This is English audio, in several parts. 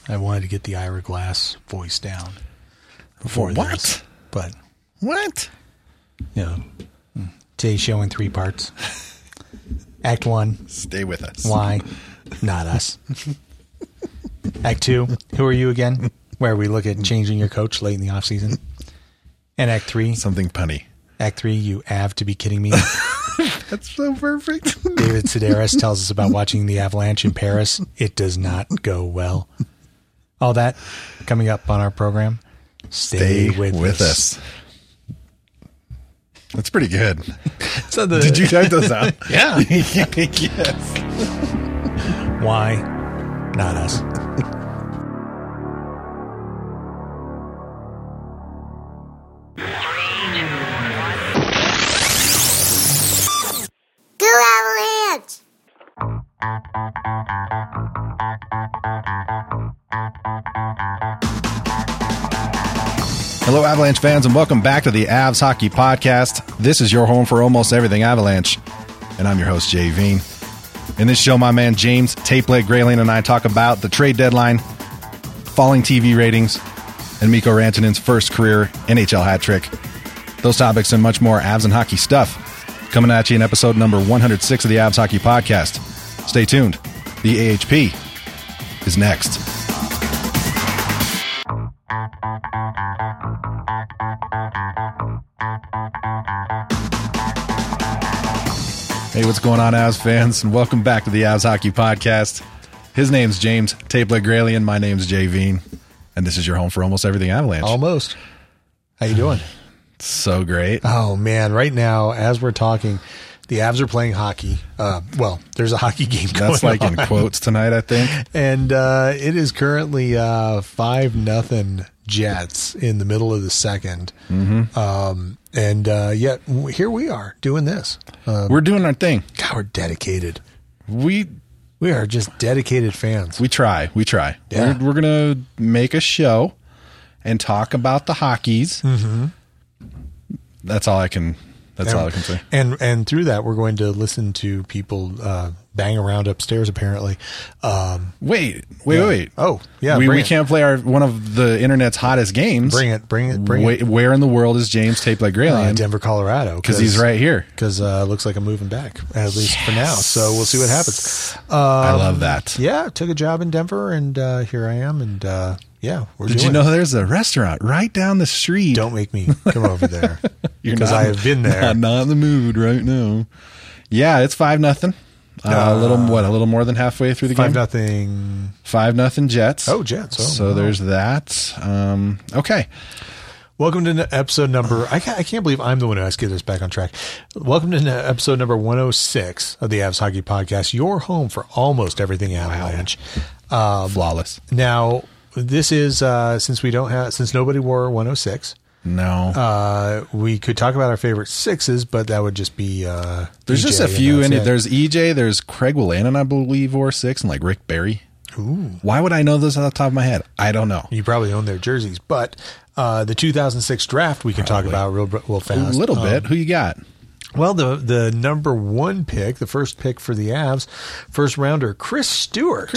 I wanted to get the Ira Glass voice down. For what? This, but what? You know, today's show in 3 parts. Act 1. Stay with us. Why? Not us. Act 2. Who are you again? Where we look at changing your coach late in the off season. And Act 3. Something punny. Act 3. You have to be kidding me. That's so perfect. David Sedaris tells us about watching the Avalanche in Paris. It does not go well. All that coming up on our program. Stay with us. That's pretty good. So did you type those out? Yeah. Yes. Why? Not us. Go Avalanche! Hello, Avalanche fans, and welcome back to the Avs Hockey Podcast. This is your home for almost everything Avalanche, and I'm your host, Jay Veen. In this show, my man James Tapeleg Grayling and I talk about the trade deadline, falling TV ratings, and Mikko Rantanen's first career NHL hat trick. Those topics and much more Avs and hockey stuff coming at you in episode number 106 of the Avs Hockey Podcast. Stay tuned. The AHP is next. Hey, what's going on, Avs fans? And welcome back to the Avs Hockey Podcast. His name's James Tapeleg Grayling. My name's Jay Veen. And this is your home for almost everything Avalanche. Almost. How you doing? So great. Oh, man. Right now, as we're talking, the Avs are playing hockey. Well, there's a hockey game going on. That's like in quotes tonight, I think. And it is currently 5-0 Jets in the middle of the second. Mm-hmm. And yet here we are doing this. We're doing our thing. God, we're dedicated. We are just dedicated fans. We try. Yeah. We're going to make a show and talk about the hockeys. Mm-hmm. That's all I can say. And through that, we're going to listen to people bang around upstairs, apparently. Wait. Oh, yeah. We can't play one of the internet's hottest games. Bring it. Where in the world is James Tapeleg Grayling? Denver, Colorado. Because he's right here. Because looks like I'm moving back, at least for now. So we'll see what happens. I love that. Yeah, took a job in Denver, and here I am. And yeah, Did you know there's a restaurant right down the street? Don't make me come over there. Because I have been there. I'm not in the mood right now. Yeah, it's 5-0. A little more than halfway through the game. 5-0. 5-0 Jets. Oh, Jets. Oh, so there's that. Okay. Welcome to episode number. I can't believe I'm the one who has to get us back on track. Welcome to episode number 106 of the Avs Hockey Podcast. Your home for almost everything Avalanche. Flawless. Now, this is since nobody wore 106. No. We could talk about our favorite sixes, but that would just be there's EJ, just a few in it. it. There's EJ, there's Craig Wolanin, I believe, wore 6, and like Rick Barry. Ooh. Why would I know this off the top of my head? I don't know. You probably own their jerseys, but the 2006 draft we can talk about real fast. A little bit. Who you got? Well, the number 1 pick, the first pick for the Avs, first rounder, Chris Stewart.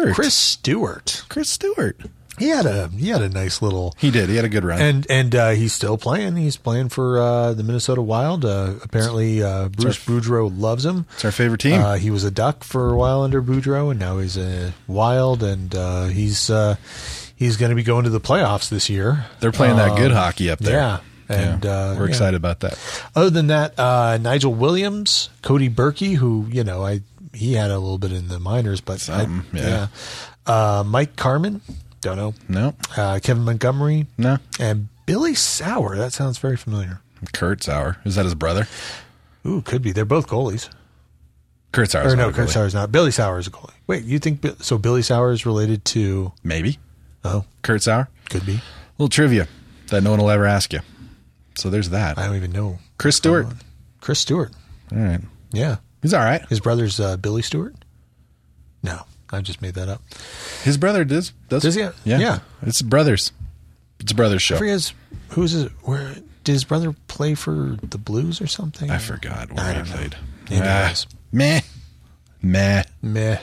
He had a nice little. He did. He had a good run, and he's still playing. He's playing for the Minnesota Wild. Apparently, Bruce Boudreau loves him. It's our favorite team. He was a Duck for a while under Boudreau, and now he's a Wild, and he's going to be going to the playoffs this year. They're playing that good hockey up there. Yeah. And we're excited about that. Other than that, Nigel Williams, Cody Berkey, who he had a little bit in the minors, but Mike Carmen. Don't know. No. Kevin Montgomery. No. And Billy Sauer. That sounds very familiar. Kurt Sauer. Is that his brother? Ooh, could be. They're both goalies. Kurt Sauer's not. Kurt Sauer's not. Billy Sauer is a goalie. Wait, you think so? Billy Sauer is related to maybe. Oh, Kurt Sauer could be. Little trivia that no one will ever ask you. So there's that. I don't even know. Chris Stewart. Chris Stewart. All right. Yeah, he's all right. His brother's Billy Stewart. No. I just made that up. His brother does he? Yeah. It's brothers. It's a brothers show. I forget where did his brother play for the Blues or something? I forgot where he played. Anyways. Meh.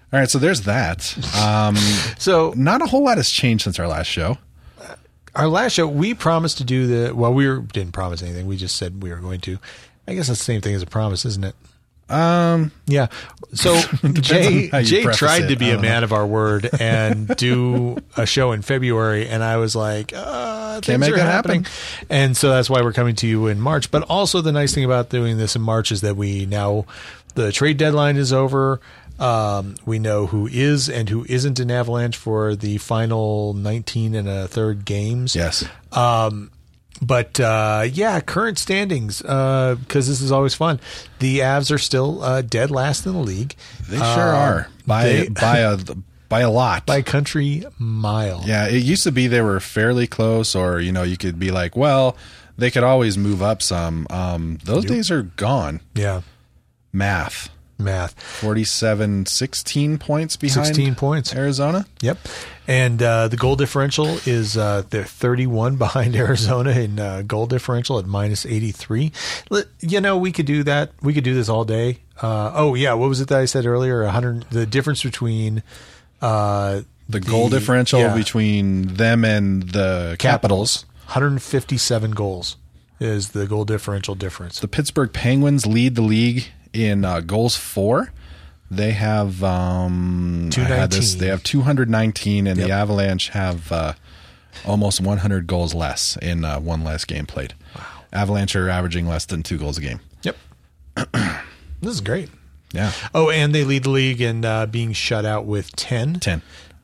All right, so there's that. So not a whole lot has changed since our last show. our last show, we promised to do didn't promise anything. We just said we were going to. I guess that's the same thing as a promise, isn't it? Yeah. So Jay tried to be a man of our word and do a show in February, and I was like, things are happening. And so that's why we're coming to you in March. But also the nice thing about doing this in March is that the trade deadline is over. We know who is and who isn't in Avalanche for the final 19 and a third games. Yes. But current standings, because this is always fun. The Avs are still dead last in the league. They sure are by a lot, by a country mile. Yeah, it used to be they were fairly close, or you could be like, well, they could always move up some. Those days are gone. Yeah, math. 47, 16 points behind 16 points. Arizona. Yep. And the goal differential is they're 31 behind Arizona in goal differential at minus 83. We could do that. We could do this all day. What was it that I said earlier? 100. The difference between the goal differential between them and the Capitals. 157 goals is the goal differential difference. The Pittsburgh Penguins lead the league in goals for. They have 219. They have 219, and the Avalanche have almost 100 goals less in one less game played. Wow. Avalanche are averaging less than 2 goals a game. Yep. This is great. Yeah. Oh, and they lead the league in being shut out with 10. 10.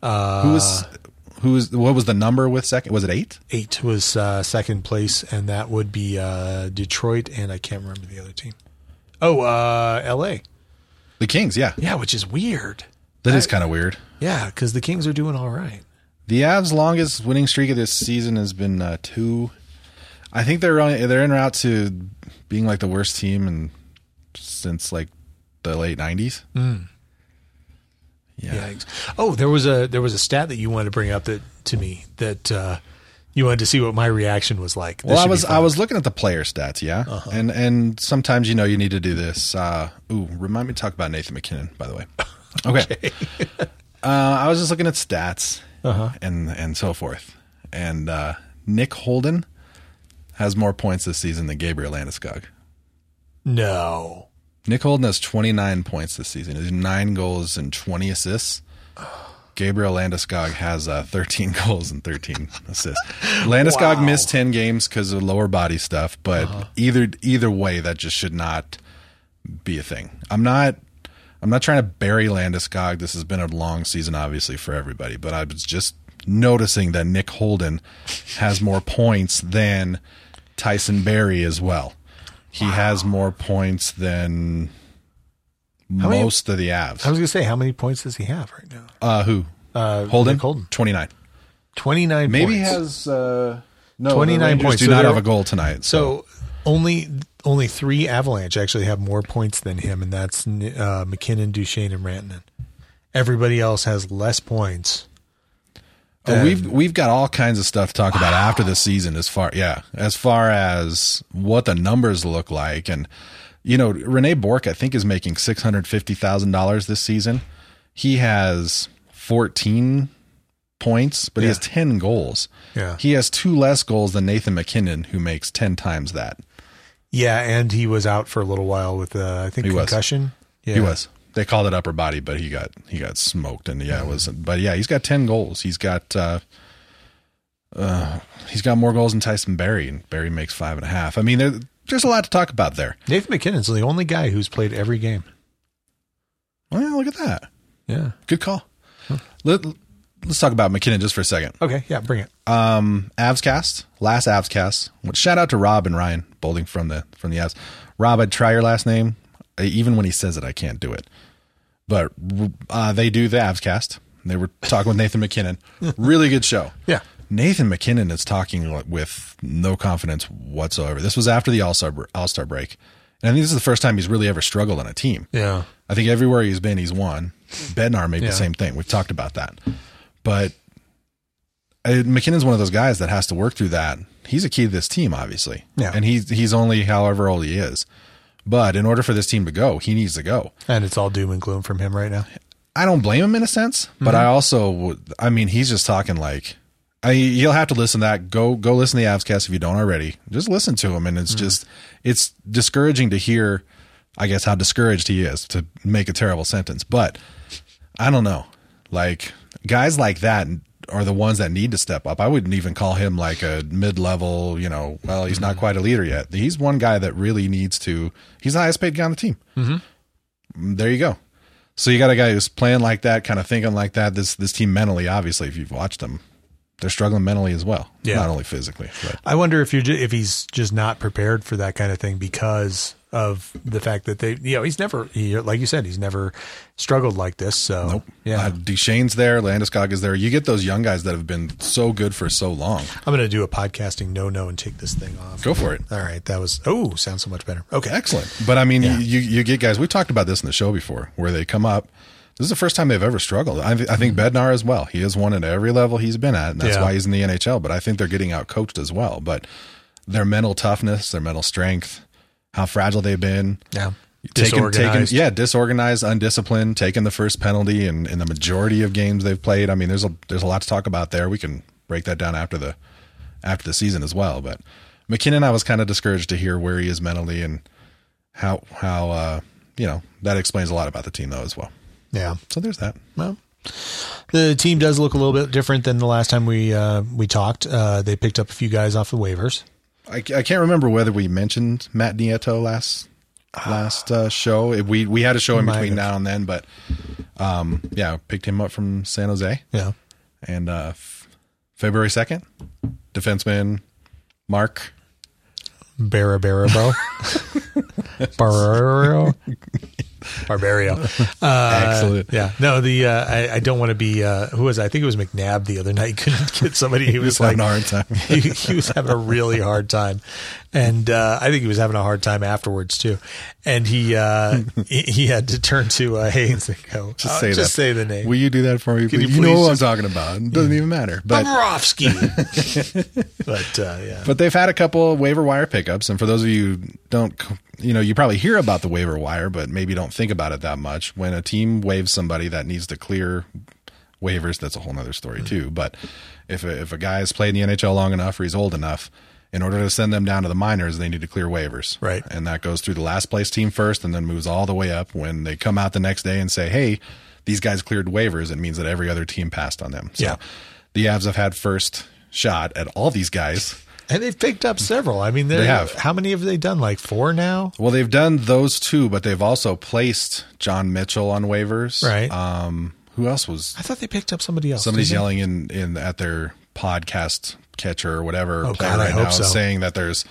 What was the number with second? Was it 8? 8 was second place, and that would be Detroit, and I can't remember the other team. Oh, LA. The Kings, yeah. Yeah, which is weird. That is kind of weird. Yeah, because the Kings are doing all right. The Avs' longest winning streak of this season has been 2. I think they're en route to being like the worst team since like the late 90s. Mm. Yeah. Oh, there was a stat that you wanted to bring up to me that you wanted to see what my reaction was like. Well, I was looking at the player stats, yeah, and sometimes you need to do this. Remind me to talk about Nathan MacKinnon, by the way. Okay. I was just looking at stats and so forth, and Nick Holden has more points this season than Gabriel Landeskog. No. Nick Holden has 29 points this season. He has 9 goals and 20 assists. Gabriel Landeskog has 13 goals and 13 assists. Landeskog missed 10 games because of lower body stuff, but either way, that just should not be a thing. I'm not trying to bury Landeskog. This has been a long season, obviously, for everybody, but I was just noticing that Nick Holden has more points than Tyson Barrie as well. He has more points than most of the Avs. I was going to say, how many points does he have right now? Who? Holden? Nick Holden. 29. 29 Maybe points. Maybe he has 29 points. Do not have a goal tonight. So only 3 Avalanche actually have more points than him, and that's McKinnon, Duchesne, and Rantanen. Everybody else has less points. We've got all kinds of stuff to talk about after the season as far as what the numbers look like. And Rene Bourque, I think, is making $650,000 this season. He has 14 points, but he has 10 goals. Yeah. He has 2 less goals than Nathan MacKinnon, who makes 10 times that. Yeah, and he was out for a little while with I think concussion. Yeah. He was. They called it upper body, but he got smoked, and it was. But yeah, he's got 10 goals. He's got more goals than Tyson Barrie, and Barrie makes 5.5. I mean, there's a lot to talk about there. Nathan MacKinnon's the only guy who's played every game. Well, look at that. Yeah, good call. Huh. Let's talk about MacKinnon just for a second. Okay, yeah, bring it. Avscast, last Avscast. Shout out to Rob and Ryan Bolding from the Avs. Rob, I'd try your last name. Even when he says it, I can't do it. But they do the Avscast. They were talking with Nathan MacKinnon. Really good show. Yeah. Nathan MacKinnon is talking with no confidence whatsoever. This was after the All-Star break. And I think this is the first time he's really ever struggled on a team. Yeah. I think everywhere he's been, he's won. Bednar made the same thing. We've talked about that. But MacKinnon's one of those guys that has to work through that. He's a key to this team, obviously. Yeah. And he's only however old he is. But in order for this team to go, he needs to go. And it's all doom and gloom from him right now. I don't blame him in a sense, but I also, I mean, he's just talking like, you'll have to listen to that. Go listen to the Avscast if you don't already. Just listen to him. And it's just, it's discouraging to hear, I guess, how discouraged he is, to make a terrible sentence. But I don't know. Like, guys like that are the ones that need to step up. I wouldn't even call him like a mid-level, well, he's not quite a leader yet. He's one guy that really needs to, he's the highest paid guy on the team. There you go. So you got a guy who's playing like that, kind of thinking like that. This team mentally, obviously, if you've watched them, they're struggling mentally as well. Yeah. Not only physically. But. I wonder if he's just not prepared for that kind of thing because of the fact that he's never, like you said, he's never struggled like this. So, nope. Yeah. Duchesne's there. Landeskog is there. You get those young guys that have been so good for so long. I'm going to do a podcasting no and take this thing off. Go for it. All right. That was, sounds so much better. Okay. Excellent. But I mean, you get guys, we've talked about this in the show before, where they come up. This is the first time they've ever struggled. I think Bednar as well. He has won at every level he's been at, and that's why he's in the NHL. But I think they're getting out coached as well. But their toughness, their mental strength, how fragile they've been. Yeah. Disorganized. Disorganized, undisciplined, taking the first penalty in the majority of games they've played. I mean, there's a lot to talk about there. We can break that down after the season as well. But McKinnon, I was kind of discouraged to hear where he is mentally and how that explains a lot about the team though as well. Yeah. So there's that. Well, the team does look a little bit different than the last time we talked. They picked up a few guys off the waivers. I can't remember whether we mentioned Matt Nieto last show. We had a show in between now and then, but picked him up from San Jose. Yeah. And February 2nd, defenseman Mark Barabaro. Barbario. Excellent. Yeah. No, I don't want to be, who was I think it was McNabb the other night. He couldn't get somebody. He was having a hard time. he was having a really hard time. And, I think he was having a hard time afterwards too. And he had to turn to, Haynes and go, just say the name. Will you do that for me? You know what I'm talking about. It doesn't even matter. But Bobrovsky. But, But they've had a couple waiver wire pickups. And for those of you who don't, you probably hear about the waiver wire, but maybe don't think about it that much. When a team waives somebody that needs to clear waivers, that's a whole nother story too. But if a guy has played in the NHL long enough or he's old enough, in order to send them down to the minors, they need to clear waivers. Right. And that goes through the last place team first and then moves all the way up. When they come out the next day and say, hey, these guys cleared waivers, it means that every other team passed on them. So the Avs have had first shot at all these guys. And they've picked up several. I mean, they have. How many have they done? Like 4 now? Well, they've done those 2, but they've also placed John Mitchell on waivers. Right. Who else was? I thought they picked up somebody else. Somebody's yelling in at their podcast catcher or whatever I hope so. saying that there's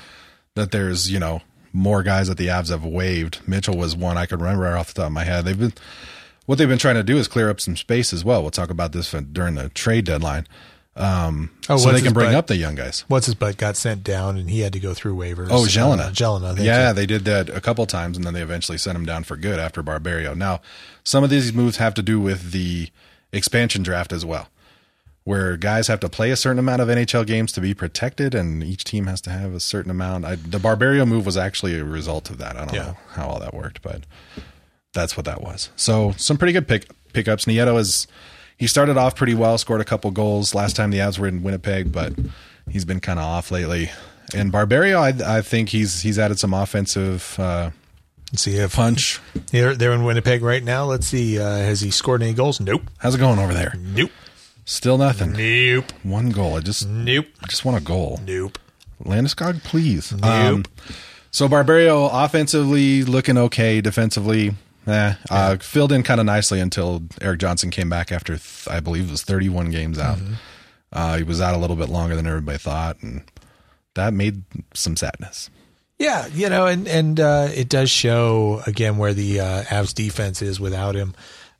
more guys that the Avs have waived. Mitchell was one I could remember right off the top of my head. What they've been trying to do is clear up some space as well. We'll talk about this during the trade deadline. So they can bring up the young guys. What's his butt got sent down and he had to go through waivers. Oh, Jelena. Jelena. They did that a couple times and then they eventually sent him down for good after Barbario. Now, some of these moves have to do with the expansion draft as well, where guys have to play a certain amount of NHL games to be protected and each team has to have a certain amount. The Barbario move was actually a result of that. I don't know how all that worked, but that's what that was. So some pretty good pickups. Nieto he started off pretty well, scored a couple goals last time the Avs were in Winnipeg, but he's been kind of off lately. And Barbario, I think he's added some offensive Let's see if punch. They're in Winnipeg right now. Let's see. Has he scored any goals? Nope. How's it going over there? Nope. Still nothing. Nope. One goal. Nope. I just want a goal. Nope. Landeskog, please. Nope. So Barbario offensively looking okay. Defensively, filled in kind of nicely until Eric Johnson came back after I believe it was 31 games out. Mm-hmm. He was out a little bit longer than everybody thought, and that made some sadness. Yeah, and it does show again where the Avs defense is without him.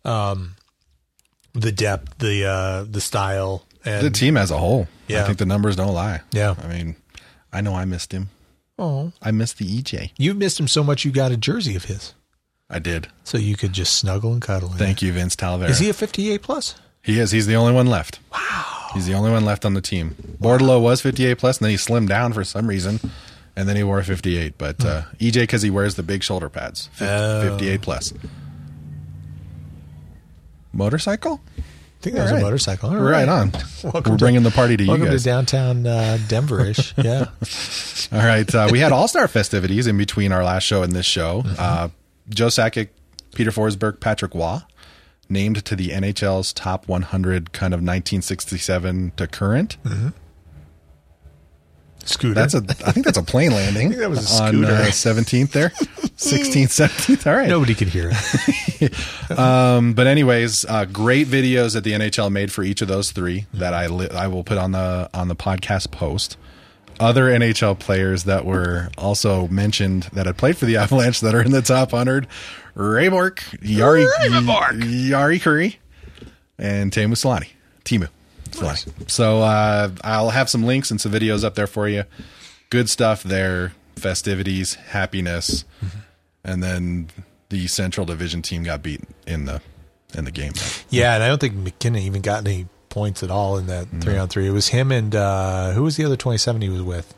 The depth, the style, and the team as a whole. Yeah. I think the numbers don't lie. Yeah. I mean, I know I missed him. Oh, I missed the EJ. You missed him so much you got a jersey of his. I did. So you could just snuggle and cuddle. Thank you, Vince Talavera. Is he a 58 plus? He is. He's the only one left. Wow. He's the only one left on the team. Bordeleau was 58 plus, and then he slimmed down for some reason, and then he wore 58. But EJ, because he wears the big shoulder pads, 58 plus. Motorcycle? I think that was a motorcycle. All right on. We're bringing the party to you guys. Welcome to downtown Denver-ish. Yeah. All right. We had All-Star festivities in between our last show and this show. Joe Sakic, Peter Forsberg, Patrick Waugh named to the NHL's top 100 kind of 1967 to current. Mm-hmm. Scooter. I think that's a plane landing. I think that was a scooter. On 17th there. 16th, 17th. All right. Nobody could hear it. But anyways, great videos that the NHL made for each of those three that I will put on the podcast post. Other NHL players that were also mentioned that had played for the Avalanche that are in the top 100. Ray Bourque, Jari Kurri, and Teemu Selanne. Nice. So I'll have some links and some videos up there for you. Good stuff there. Festivities, happiness, and then the Central Division team got beat in the game. Yeah, and I don't think McKinnon even got any points at all in that 3-on-3. It was him and who was the other 27 he was with?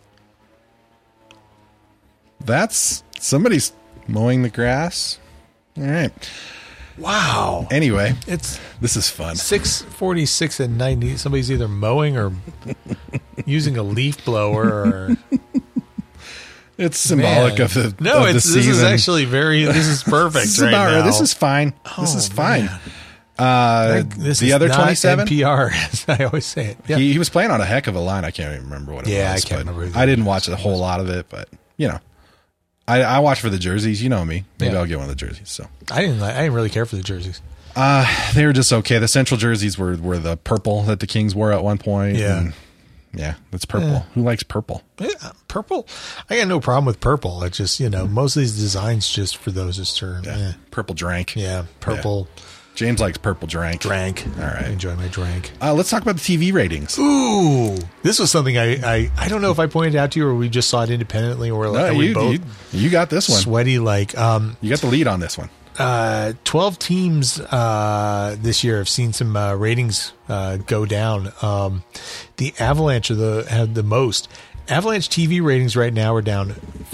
That's somebody's mowing the grass. All right. Wow. Anyway, this is fun. 6:46 at night. Somebody's either mowing or using a leaf blower. Or it's symbolic of the this season. Is actually this is perfect. This is now. This is fine. This is fine. This the is other not 27 NPR, as I always say it. Yeah. He was playing on a heck of a line. I can't even remember what it was. Yeah, I can't remember. I didn't watch a whole lot of it, but I watch for the jerseys. You know me. Maybe I'll get one of the jerseys. So I didn't really care for the jerseys. They were just okay. The Central jerseys were the purple that the Kings wore at one point. Yeah. Yeah, it's purple. Yeah. Who likes purple? Yeah, purple. I got no problem with purple. It's just, most of these designs just for those is turn. Yeah. Purple drank. Yeah, purple. Yeah. James likes purple drank. All right. I enjoy my drank. Let's talk about the TV ratings. Ooh, this was something I don't know if I pointed out to you or we just saw it independently or we both. You got this one. Sweaty you got the lead on this one. 12 teams this year have seen some ratings go down. The Avalanche have the most. Avalanche TV ratings right now are down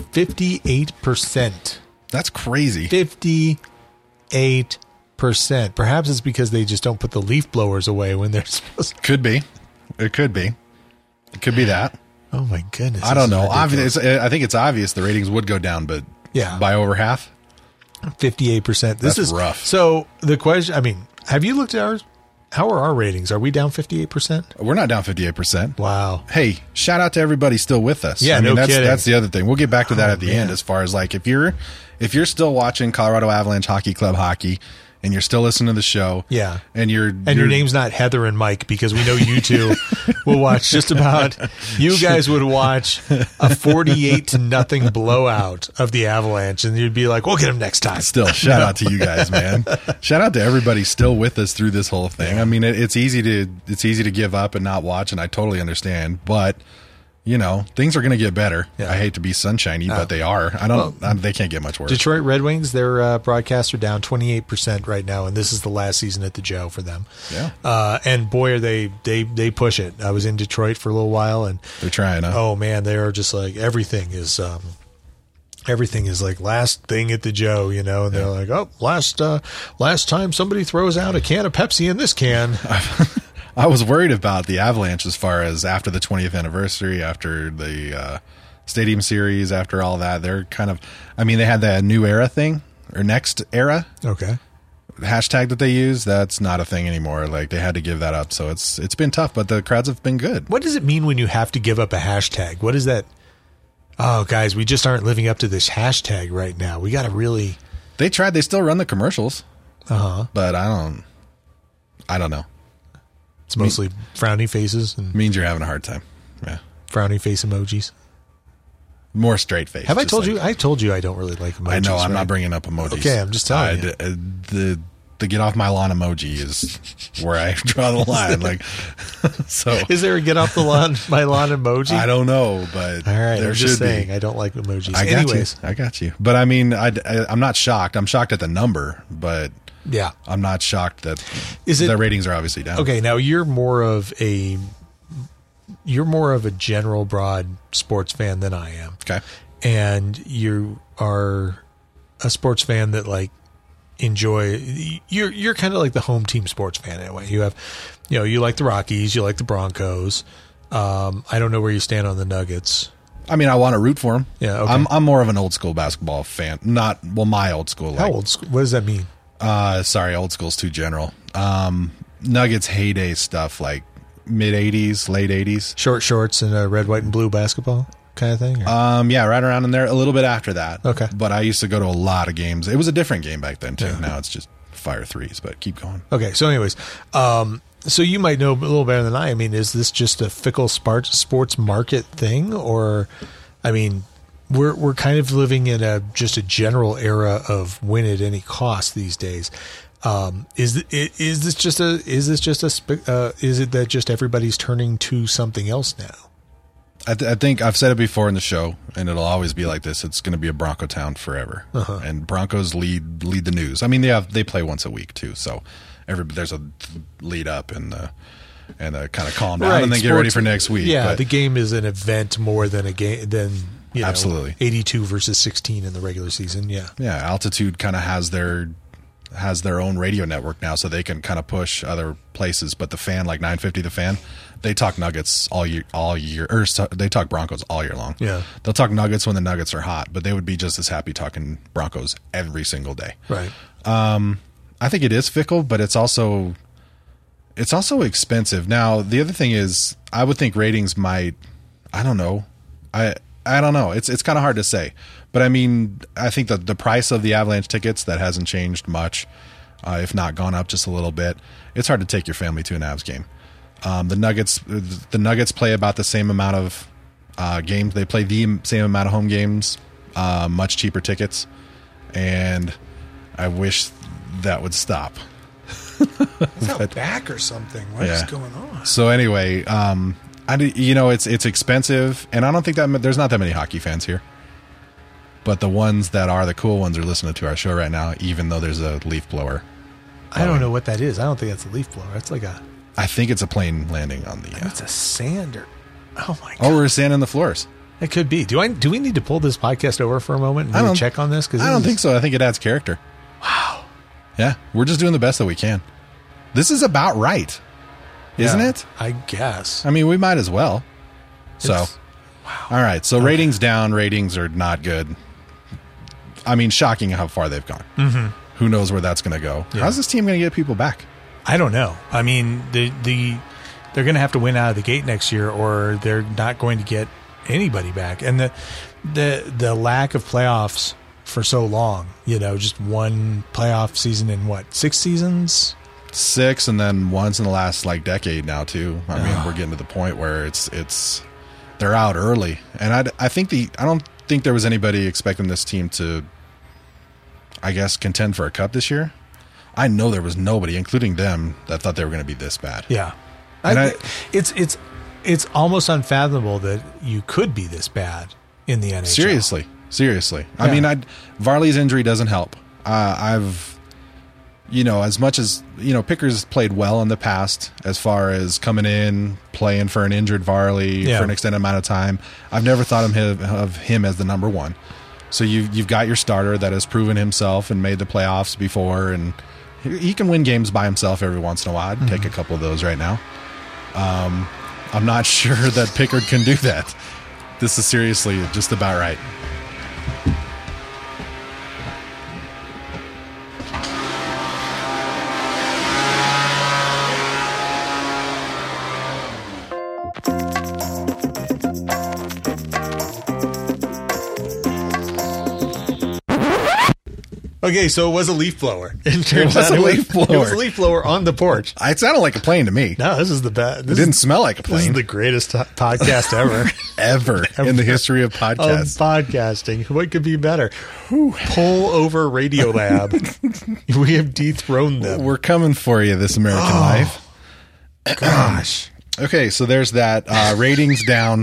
58%. That's crazy. 58%. Perhaps it's because they just don't put the leaf blowers away when they're supposed to. Could be. It could be. It could be that. Oh my goodness. I don't know. I think it's obvious the ratings would go down, but by over half. 58%. This is rough. So the question, have you looked at ours? How are our ratings? Are we down 58%? We're not down 58%. Wow. Hey, shout out to everybody still with us. Yeah, no kidding. That's the other thing. We'll get back to that at the end as far as if you're still watching Colorado Avalanche Hockey Club hockey and you're still listening to the show. Yeah. And your name's not Heather and Mike because we know you two will watch just about, you guys would watch a 48-0 blowout of the Avalanche and you'd be like, we'll get them next time. Still, shout out to you guys, man. Shout out to everybody still with us through this whole thing. Yeah. It's easy to give up and not watch, and I totally understand, but things are going to get better. Yeah. I hate to be sunshiny, but they are. They can't get much worse. Detroit Red Wings, their broadcasts are down 28% right now, and this is the last season at the Joe for them. Yeah. And boy, are they push it. I was in Detroit for a little while, and they're trying. Huh? Oh man, they are just like everything is like last thing at the Joe, and they're like, oh, last time somebody throws out a can of Pepsi in this can. I was worried about the Avalanche as far as after the 20th anniversary, after the Stadium Series, after all that. They're kind of, they had that new era thing, or next era. Okay. Hashtag that they use, that's not a thing anymore. They had to give that up. So it's been tough, but the crowds have been good. What does it mean when you have to give up a hashtag? What is that? Oh, guys, we just aren't living up to this hashtag right now. We got to really. They tried. They still run the commercials. But I don't know. It's mostly frowny faces. And means you're having a hard time. Yeah. Frowny face emojis. More straight face. Have I told you? I told you I don't really like emojis. I know. I'm not bringing up emojis. Okay, I'm just telling you. The get off my lawn emoji is where I draw the line. So is there a get off my lawn emoji? I don't know, but all right. There I'm just saying I don't like emojis. I got you. But I'm not shocked. I'm shocked at the number, but. Yeah, I'm not shocked that the ratings are obviously down. Okay, now you're more of a general broad sports fan than I am. Okay, and you are a sports fan that enjoy. You're kind of like the home team sports fan in a way. You have, you like the Rockies, you like the Broncos. I don't know where you stand on the Nuggets. I mean, I want to root for them. Yeah, okay. I'm more of an old school basketball fan. My old school. How old school? What does that mean? Sorry, old school's too general. Nuggets heyday stuff like mid 80s, late 80s. Short shorts and red, white, and blue basketball kind of thing? Yeah, right around in there. A little bit after that. Okay. But I used to go to a lot of games. It was a different game back then, too. Yeah. Now it's just fire threes, but keep going. Okay, so anyways, so you might know a little better than I. I mean, is this just a fickle sports market thing? Or, I mean, we're kind of living in just a general era of win at any cost these days. Is it that just everybody's turning to something else now? I think I've said it before in the show, and it'll always be like this. It's going to be a Bronco town forever, and Broncos lead the news. I mean, they play once a week too, so there's a lead up and kind of calm down, and then get ready for next week. Yeah, but the game is an event more than a game absolutely 82 versus 16 in the regular season. Yeah, Altitude kind of has their own radio network now, so they can kind of push other places. But the Fan, like 950 The Fan, they talk Nuggets all year, or they talk Broncos all year long. Yeah, they'll talk Nuggets when the Nuggets are hot, but they would be just as happy talking Broncos every single day. Right. I think it is fickle, but it's also expensive. Now, the other thing is, I would think ratings might, I don't know. I don't know. It's kind of hard to say. But I mean, I think that the price of the Avalanche tickets, that hasn't changed much, if not gone up just a little bit. It's hard to take your family to an Avs game. The Nuggets play about the same amount of games. They play the same amount of home games, much cheaper tickets, and I wish that would stop. It's out back or something. What is going on? So anyway, it's expensive, and I don't think that there's not that many hockey fans here. But the ones that are the cool ones are listening to our show right now, even though there's a leaf blower. I don't know what that is. I don't think that's a leaf blower. It's like I think it's a plane landing on the. It's a sander. Oh my god! Oh, we're sanding the floors. It could be. Do we need to pull this podcast over for a moment and check on this? I don't think so. I think it adds character. Wow. Yeah, we're just doing the best that we can. This is about right, isn't it? I guess. I mean, we might as well. Wow. All right. So ratings down. Ratings are not good. I mean, shocking how far they've gone. Mm-hmm. Who knows where that's going to go? Yeah. How's this team going to get people back? I don't know. I mean, they're going to have to win out of the gate next year, or they're not going to get anybody back. And the lack of playoffs for so long, just one playoff season in 6 seasons? 6, and then once in the last decade now too. I mean, we're getting to the point where it's they're out early, and I don't think there was anybody expecting this team to, I guess, contend for a cup this year. I know there was nobody, including them, that thought they were going to be this bad. Yeah, it's almost unfathomable that you could be this bad in the NHL. Seriously. Yeah. I mean, Varley's injury doesn't help. As much as, Picker's played well in the past as far as coming in, playing for an injured Varley for an extended amount of time. I've never thought of him as the number one. So you've got your starter that has proven himself and made the playoffs before, and he can win games by himself every once in a while. I'd take a couple of those right now. I'm not sure that Pickard can do that. This is seriously just about right. Okay, so it was a leaf blower. It was a leaf blower on the porch. It sounded like a plane to me. No, this is the best. It didn't smell like a plane. This is the greatest podcast ever. ever in the history of podcasts. Podcasting. What could be better? Pull over Radiolab. We have dethroned them. We're coming for you, This American Life. Gosh. Okay, so there's that. Ratings down.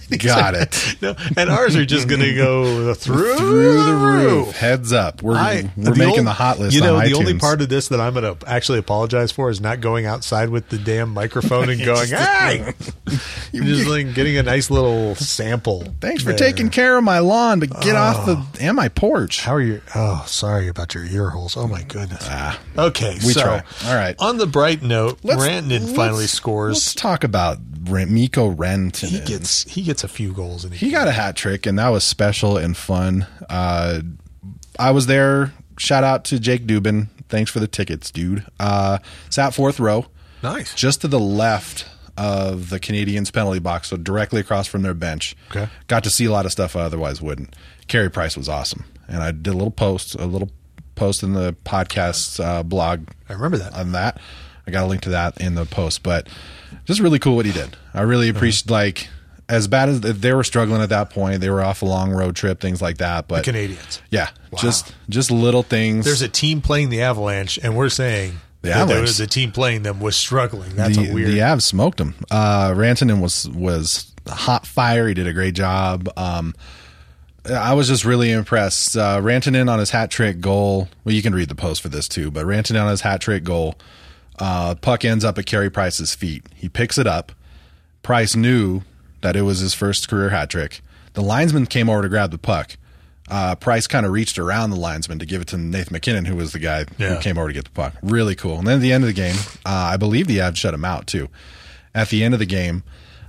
Got it. No, and ours are just going to go through the roof. Heads up. We're making the hot list on iTunes. The only part of this that I'm going to actually apologize for is not going outside with the damn microphone and going, hey! You're just like getting a nice little sample. Thanks for taking care of my lawn, but get off and my porch. How are you? Oh, sorry about your ear holes. Oh, my goodness. Okay, we try. All right. On the bright note, Rantanen finally scores. Let's talk about Mikko Rantanen. He gets a few goals. He got a hat trick, and that was special and fun. I was there. Shout out to Jake Dubin. Thanks for the tickets, dude. Sat fourth row. Nice. Just to the left of the Canadiens penalty box, so directly across from their bench. Okay. Got to see a lot of stuff I otherwise wouldn't. Carey Price was awesome. And I did a little post in the podcast blog. I remember that. On that. I got a link to that in the post. But just really cool what he did. I really appreciate, as bad as they were struggling at that point, they were off a long road trip, things like that. But the Canadiens. Yeah. Wow. Just little things. There's a team playing the Avalanche, and we're saying the team playing them was struggling. That's weird. The Avs smoked them. Rantanen was hot fire. He did a great job. I was just really impressed. Rantanen on his hat trick goal. Well, you can read the post for this too, but Rantanen on his hat trick goal. Puck ends up at Carey Price's feet. He picks it up. Price knew that it was his first career hat trick. The linesman came over to grab the puck. Price kind of reached around the linesman to give it to Nathan McKinnon, who was the guy who came over to get the puck. Really cool. And then at the end of the game, I believe the Avs shut him out too. At the end of the game,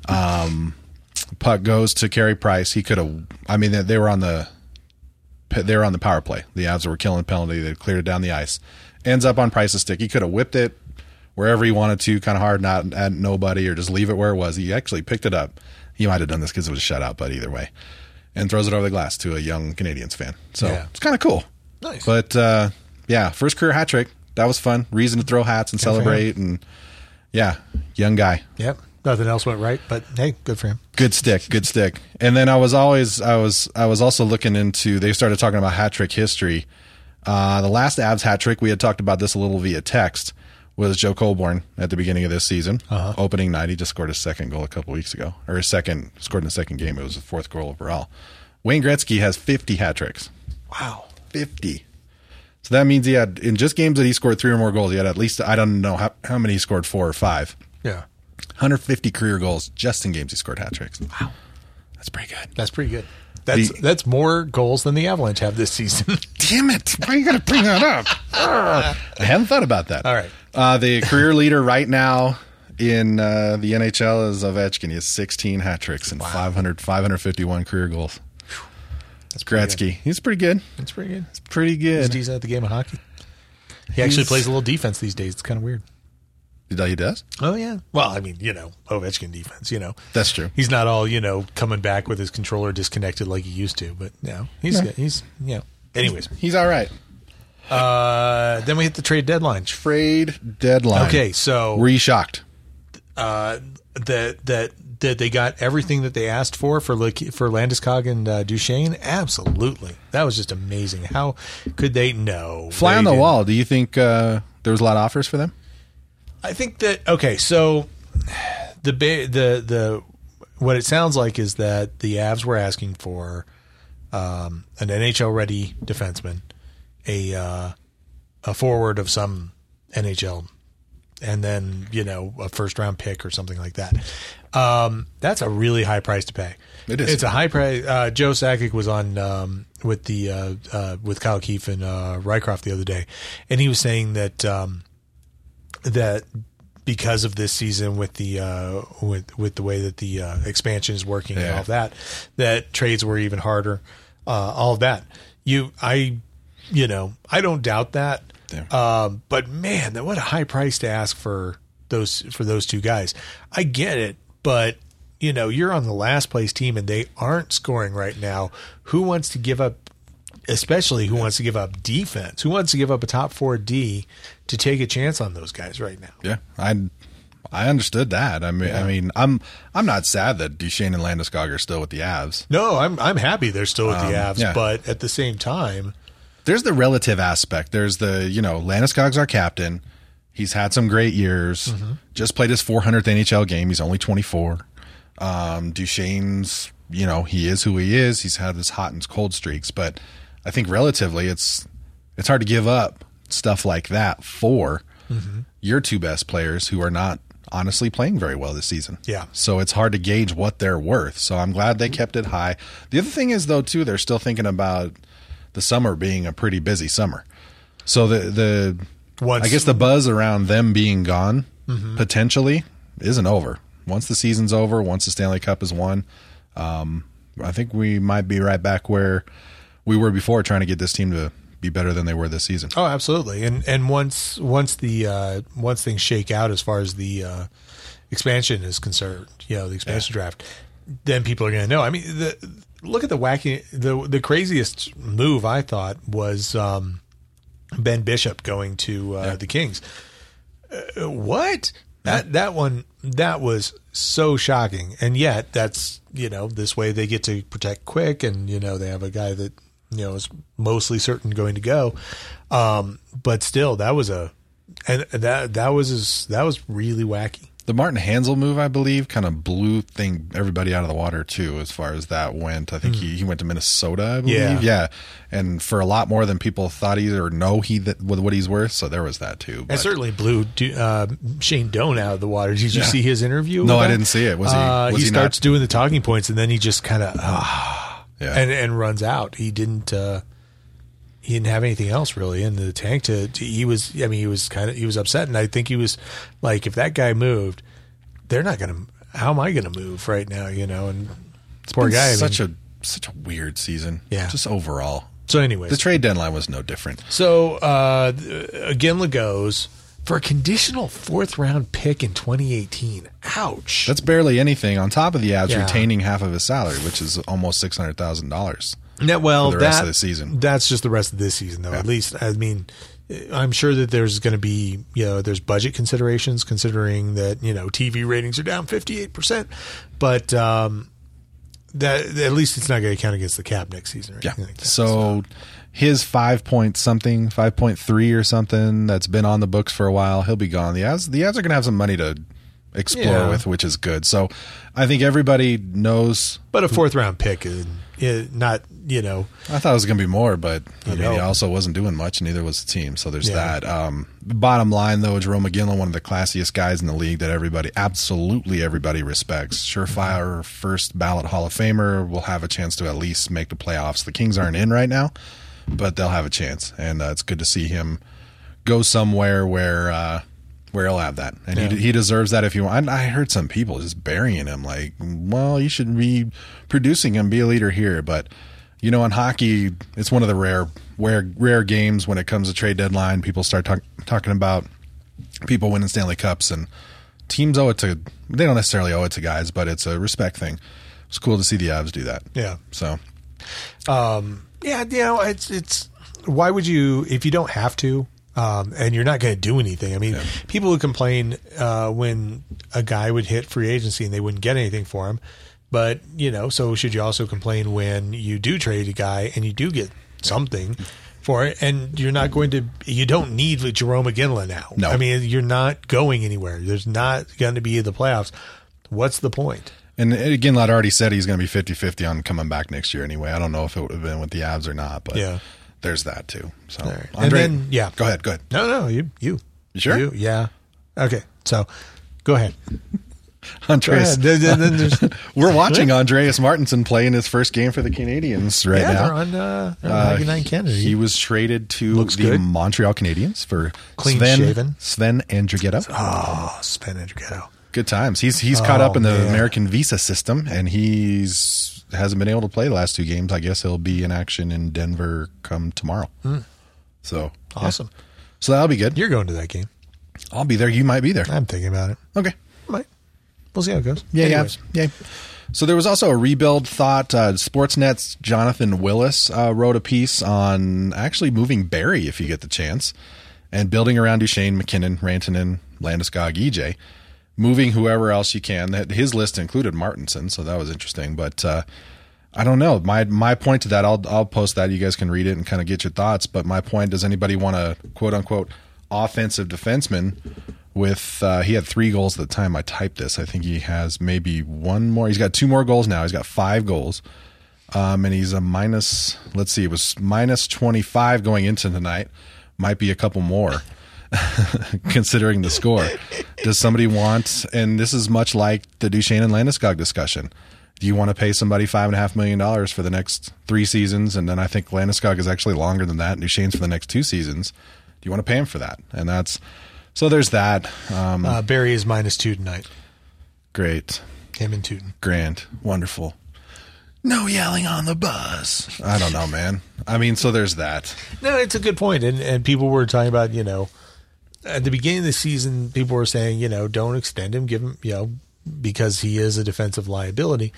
puck goes to Carey Price. He could have. I mean, they were on the power play. The Avs were killing the penalty. They cleared it down the ice. Ends up on Price's stick. He could have whipped it wherever he wanted to, kind of hard, not at nobody, or just leave it where it was. He actually picked it up. He might have done this because it was a shutout, but either way, and throws it over the glass to a young Canadiens fan. So it's kind of cool. Nice. But first career hat trick. That was fun. Reason to throw hats and celebrate, and young guy. Yep. Nothing else went right, but hey, good for him. Good stick. And then I was also looking into. They started talking about hat trick history. The last Avs hat trick, we had talked about this a little via text, was Joe Colborne at the beginning of this season. Opening night, he just scored his second goal a couple weeks ago, or scored in the second game. It was his fourth goal overall. Wayne Gretzky has 50 hat tricks. Wow, 50. So that means he had, in just games that he scored 3 or more goals, he had at least, I don't know how many he scored, 4 or 5. Yeah. 150 career goals just in games he scored hat tricks. Wow. That's pretty good. That's pretty good. That's more goals than the Avalanche have this season. Damn it. Why are you going to bring that up? I hadn't thought about that. All right. The career leader right now in the NHL is Ovechkin. He has 16 hat tricks and 551 career goals. That's Gretzky. He's pretty good. That's pretty good. It's pretty good. He's decent at the game of hockey. He actually plays a little defense these days. It's kind of weird. He does? Oh, yeah. Well, I mean, Ovechkin defense, That's true. He's not all, coming back with his controller disconnected like he used to, but he's good. He's, anyways. He's all right. Then we hit the trade deadline. Okay, so. Were you shocked? That they got everything that they asked for Landeskog and Duchesne? Absolutely. That was just amazing. How could they know? Fly on the wall. Do you think there was a lot of offers for them? I think that so the what it sounds like is that the Avs were asking for an NHL ready defenseman, a forward of some NHL, and then a first round pick or something like that. That's a really high price to pay. It is. It's a high price. Joe Sakic was on with Kyle Keefe and Rycroft the other day, and he was saying that. That because of this season with the with the way that the expansion is working and all of that trades were even harder. All of that. I don't doubt that. Yeah. But man, what a high price to ask for those two guys. I get it, but you're on the last place team and they aren't scoring right now. Who wants to give up? Especially who wants to give up defense? Who wants to give up a top 4 D to take a chance on those guys right now? Yeah, I understood that. I mean, I'm not sad that Duchesne and Landeskog are still with the Avs. No, I'm happy they're still with the Avs, but at the same time, there's the relative aspect. There's the Landeskog's our captain. He's had some great years. Mm-hmm. Just played his 400th NHL game. He's only 24. Duchesne's, he is who he is. He's had his hot and cold streaks, but I think relatively it's hard to give up stuff like that for your two best players who are not honestly playing very well this season. Yeah. So it's hard to gauge what they're worth. So I'm glad they kept it high. The other thing is, though, too, they're still thinking about the summer being a pretty busy summer. So I guess the buzz around them being gone potentially isn't over. Once the season's over, once the Stanley Cup is won, I think we might be right back where we were before, trying to get this team to be better than they were this season. Oh, absolutely. And once things shake out as far as the expansion is concerned, the expansion draft, then people are going to know. I mean, look at the craziest move I thought was Ben Bishop going to the Kings. What? That was so shocking, and yet that's this way they get to protect Quick, and they have a guy that is mostly certain going to go, but still that was really wacky. The Martin Hansel move, I believe, kind of blew everybody out of the water too, as far as that went. I think he went to Minnesota, I believe. Yeah, and for a lot more than people thought or know what he's worth. So there was that too. But. And certainly blew Shane Doan out of the water. Did you see his interview? No, I didn't see it. Was he? He starts doing the talking points, and then he just kind of and runs out. He didn't have anything else really in the tank he was upset, and I think he was like, if that guy moved, they're not going to, how am I going to move right now, and it's poor guy. Such a weird season. Yeah. Just overall. So anyways, the trade deadline was no different. So Iginla goes for a conditional 4th round pick in 2018. Ouch. That's barely anything on top of the Avs retaining half of his salary, which is almost $600,000. For the rest of the season. That's just the rest of this season, though. Yeah. At least, I mean, I'm sure that there's going to be, there's budget considerations, considering that, TV ratings are down 58%. But that at least it's not going to count against the cap next season. Or anything like that. So his 5.3 or something that's been on the books for a while, he'll be gone. The Avs are going to have some money to explore with, which is good. So I think everybody knows. But a 4th round pick is not, I thought it was going to be more, but he also wasn't doing much, and neither was the team. So there's that. Bottom line, though, Jarome Iginla, one of the classiest guys in the league that absolutely everybody respects. Surefire first ballot Hall of Famer, will have a chance to at least make the playoffs. The Kings aren't in right now, but they'll have a chance, and it's good to see him go somewhere where he'll have that, and he deserves that. If you want, I heard some people just burying him, like, well, you should be producing him, be a leader here. But in hockey, it's one of the rare games when it comes to trade deadline. People start talking about people winning Stanley Cups, and teams owe it to. They don't necessarily owe it to guys, but it's a respect thing. It's cool to see the Avs do that. Yeah. So, it's why would you, if you don't have to? And you're not going to do anything. I mean, people would complain when a guy would hit free agency and they wouldn't get anything for him. But, so should you also complain when you do trade a guy and you do get something for it, and you don't need Jarome Iginla now. No. I mean, you're not going anywhere. There's not going to be the playoffs. What's the point? And Iginla had already said he's going to be 50-50 on coming back next year anyway. I don't know if it would have been with the Avs or not, but there's that too. So, right. Andre, and then, go ahead. No, you. You sure? Yeah. Okay. So, go ahead. Andreas. We're watching Andreas Martinson play in his first game for the Canadiens right now. They're on 99 Canada. He was traded to the Montreal Canadiens for Sven Andrighetto. Oh, Sven Andrighetto. Good times. He's caught up in the American visa system, and hasn't been able to play the last 2 games. I guess he'll be in action in Denver come tomorrow. So awesome. Yeah. So that'll be good. You're going to that game. I'll be there. You might be there. I'm thinking about it. Okay. Might. We'll see how it goes. Yeah. So there was also a rebuild thought. Sportsnet's Jonathan Willis wrote a piece on actually moving Barrie if you get the chance, and building around Duchesne, McKinnon, Rantanen, Landeskog, EJ, moving whoever else you can. His list included Martinson, so that was interesting. But I don't know. My point to that, I'll post that. You guys can read it and kind of get your thoughts. But my point: does anybody want a quote unquote offensive defenseman with he had 3 goals at the time I typed this. I think he has maybe 1 more. He's got 2 more goals now. He's got 5 goals. And he's a minus, let's see, it was minus 25 going into tonight. Might be a couple more considering the score. Does somebody want, and this is much like the Duchesne and Landeskog discussion, do you want to pay somebody $5.5 million for the next 3 seasons? And then I think Landeskog is actually longer than that. Duchesne's for the next 2 seasons. Do you want to pay him for that? And that's, so there's that. Barry is -2 tonight. Great. Him and Tootin. Grand. Wonderful. No yelling on the bus. I don't know, man. I mean, so there's that. No, it's a good point. And people were talking about, at the beginning of the season, people were saying, don't extend him, give him, because he is a defensive liability.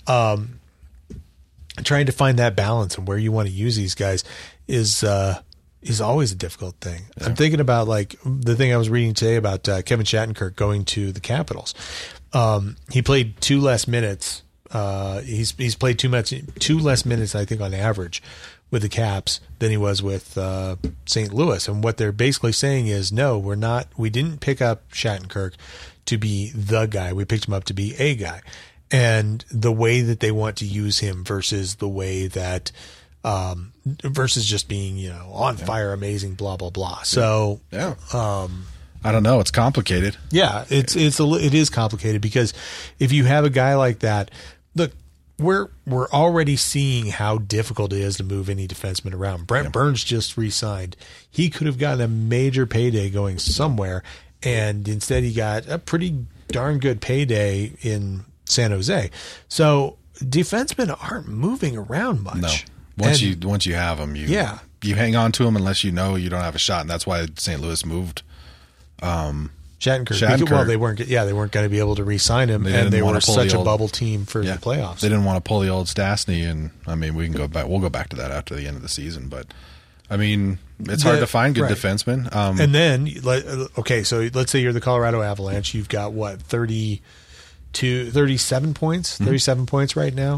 Trying to find that balance and where you want to use these guys is always a difficult thing. Yeah. I'm thinking about like the thing I was reading today about Kevin Shattenkirk going to the Capitals. He played 2 less minutes. He's played 2 less minutes, I think, on average with the Caps than he was with St. Louis. And what they're basically saying is, no, we didn't pick up Shattenkirk to be the guy. We picked him up to be a guy. And the way that they want to use him versus the way that, versus just being, on fire, amazing, blah, blah, blah. So, I don't know. It's complicated. Yeah, it is complicated because if you have a guy like that, look, we're already seeing how difficult it is to move any defenseman around. Brent Burns just re-signed. He could have gotten a major payday going somewhere, and instead he got a pretty darn good payday in San Jose. So defensemen aren't moving around much. No. Once you have them, you hang on to them unless you know you don't have a shot, and that's why St. Louis moved Shattenkirk. Well, they weren't going to be able to re-sign him, and they were such a bubble team for the playoffs. They didn't want to pull the old Stastny, and I mean, we can go back. We'll go back to that after the end of the season, but I mean, it's hard to find good defensemen. And then, so let's say you're the Colorado Avalanche. You've got what 37 points, 37 points right now.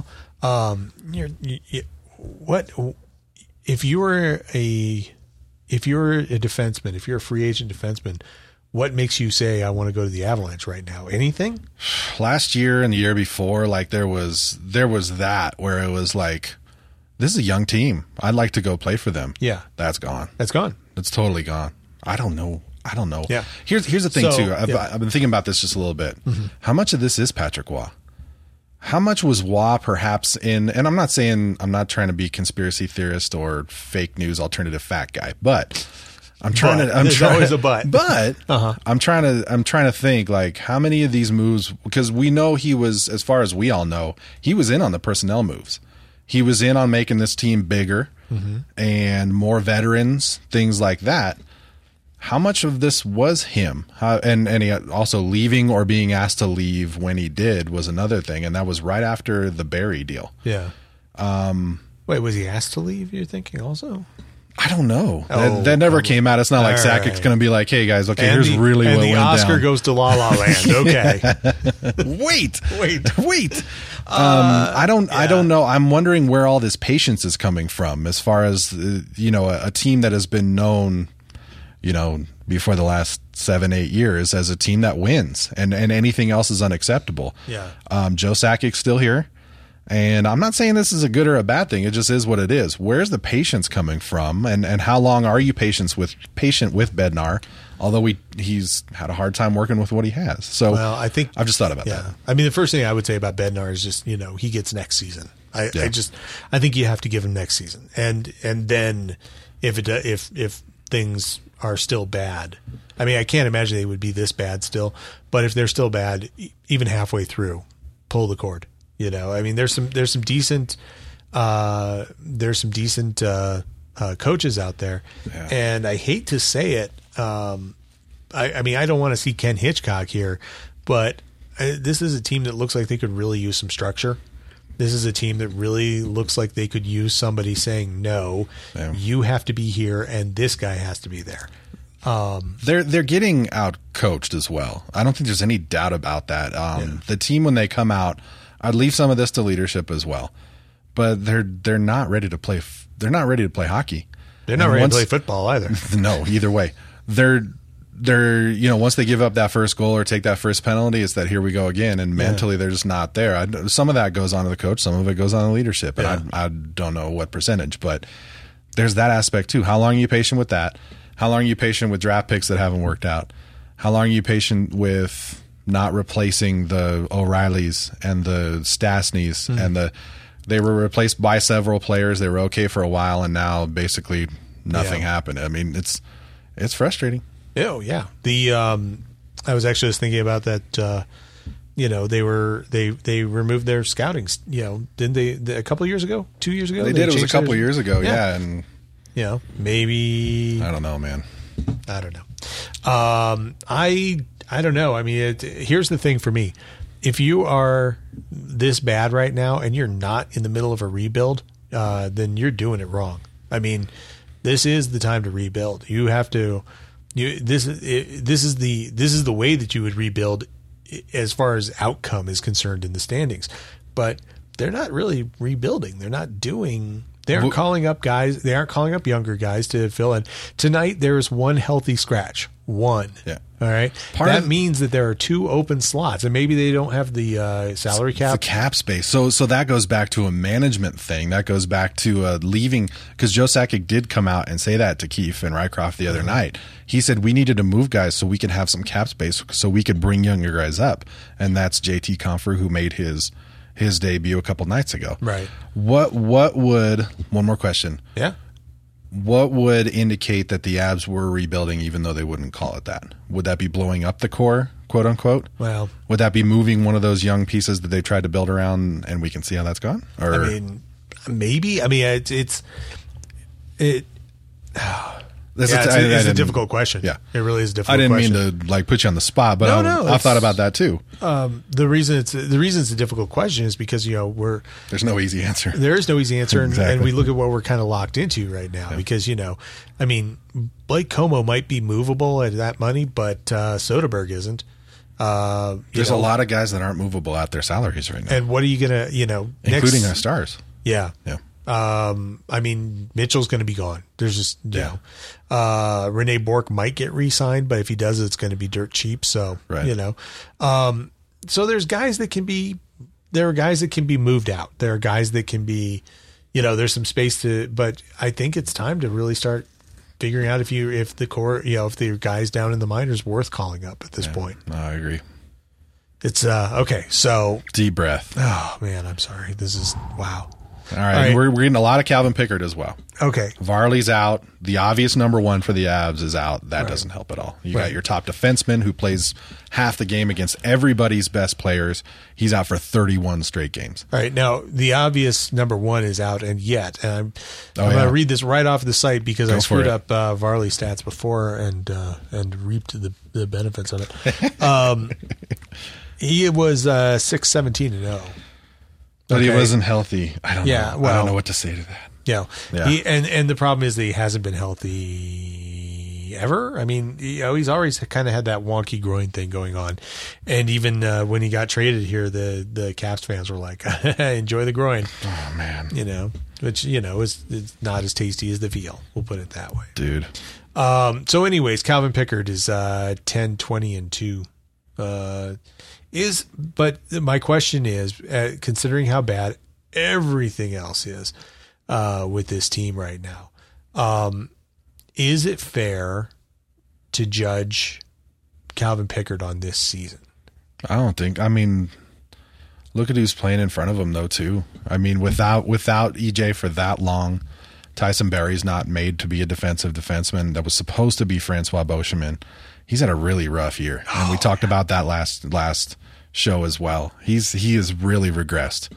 What if you're a defenseman? If you're a free agent defenseman, what makes you say I want to go to the Avalanche right now? Anything? Last year and the year before, like there was that where it was like, this is a young team. I'd like to go play for them. Yeah, that's gone. That's gone. It's totally gone. I don't know. Yeah. Here's the thing too. I've been thinking about this just a little bit. Mm-hmm. How much of this is Patrick Waugh? How much was Waugh perhaps in? And I'm not trying to be conspiracy theorist or fake news alternative fact guy, but. There's always a but. But I'm trying to think like how many of these moves, because we know he was, as far as we all know, he was in on the personnel moves. He was in on making this team bigger and more veterans, things like that. How much of this was him? And he also leaving or being asked to leave when he did was another thing, and that was right after the Barry deal. Yeah. Wait, was he asked to leave? You're thinking also? I don't know. That never came out. It's not like Sakic's going to be like, hey, guys, okay, here's really what went down. And the Oscar goes to La La Land. Okay. Wait. I don't know. I'm wondering where all this patience is coming from as far as, a team that has been known, before the last 7-8 years as a team that wins and anything else is unacceptable. Yeah. Joe Sakic's still here. And I'm not saying this is a good or a bad thing. It just is what it is. Where's the patience coming from? And how long are you patient with Bednar? Although he's had a hard time working with what he has. So I think I've just thought about that. I mean, the first thing I would say about Bednar is just, he gets next season. I think you have to give him next season. And then if things are still bad, I mean, I can't imagine they would be this bad still, but if they're still bad, even halfway through, pull the cord. I mean, there's some decent coaches out there, and I hate to say it. I mean, I don't want to see Ken Hitchcock here, but this is a team that looks like they could really use some structure. This is a team that really looks like they could use somebody saying, no, you have to be here, and this guy has to be there. They're getting out coached as well. I don't think there's any doubt about that. The team, when they come out, I'd leave some of this to leadership as well, but they're not ready to play. They're not ready to play hockey. They're not ready to play football either. No, either way, they're they're, once they give up that first goal or take that first penalty, it's that here we go again. And mentally, they're just not there. Some of that goes on to the coach. Some of it goes on to leadership. And I don't know what percentage, but there's that aspect too. How long are you patient with that? How long are you patient with draft picks that haven't worked out? How long are you patient with not replacing the O'Reillys and the Stastnys and they were replaced by several players. They were okay for a while, and now basically nothing happened. I mean, it's frustrating. Oh yeah. I was actually just thinking about that. They removed their scouting. Didn't they a couple of years ago? 2 years ago? They did. It was a couple of years ago. Yeah. And maybe I don't know, man. I don't know. I don't know. I mean, here's the thing for me. If you are this bad right now and you're not in the middle of a rebuild, then you're doing it wrong. I mean, this is the time to rebuild. You have to. This is the way that you would rebuild as far as outcome is concerned in the standings. But they're not really rebuilding. They're not doing. They aren't calling up guys. They aren't calling up younger guys to fill in. Tonight there is one healthy scratch. One. Yeah. All right. That means that there are 2 open slots, and maybe they don't have the salary cap. The cap space. So that goes back to a management thing. That goes back to leaving, because Joe Sakic did come out and say that to Keefe and Rycroft the other night. He said we needed to move guys so we could have some cap space, so we could bring younger guys up, and that's JT Compher, who made his debut a couple nights ago. Right. What would, one more question. Yeah. What would indicate that the Avs were rebuilding even though they wouldn't call it that? Would that be blowing up the core, quote unquote? Well, would that be moving one of those young pieces that they tried to build around and we can see how that's gone? Or I mean, maybe. I mean, it's a difficult question. Yeah, it really is a difficult question. I didn't mean to put you on the spot, but I've thought about that too. The reason it's a difficult question is because there's no easy answer. There is no easy answer, exactly. and we look at what we're kind of locked into right now because I mean, Blake Como might be movable at that money, but Soderberg isn't. There's a lot of guys that aren't movable at their salaries right now. And what are you gonna including our stars? Yeah. Yeah. I mean, Mitchell's going to be gone. There's just, Rene Bourque might get re-signed, but if he does, it's going to be dirt cheap. So, so there's guys that can be moved out. There are guys that can be, there's some space but I think it's time to really start figuring out if the core, if the guys down in the minors worth calling up at this point. No, I agree. It's, okay. So deep breath. Oh man, I'm sorry. This is, wow. All right. We're getting a lot of Calvin Pickard as well. Okay. Varley's out. The obvious number 1 for the Avs is out. That doesn't help at all. You got your top defenseman who plays half the game against everybody's best players. He's out for 31 straight games. All right. Now, the obvious number 1 is out, and I'm going to read this right off the site because I screwed up Varley stats before and reaped the benefits of it. He was 6-17-0. But he wasn't healthy. I don't know. I don't know what to say to that. Yeah. And the problem is that he hasn't been healthy ever. I mean, he's always kind of had that wonky groin thing going on. And even when he got traded here, the Caps fans were like, enjoy the groin. Oh, man. Which, is not as tasty as the veal. We'll put it that way. Dude. So anyways, Calvin Pickard is 10-20-2. But my question is, considering how bad everything else is with this team right now, is it fair to judge Calvin Pickard on this season? I don't think. I mean, look at who's playing in front of him, though, too. I mean, without EJ for that long, Tyson Barrie's not made to be a defensive defenseman. That was supposed to be Francois Beauchemin. He's had a really rough year, and we talked about that last show as well. He has really regressed.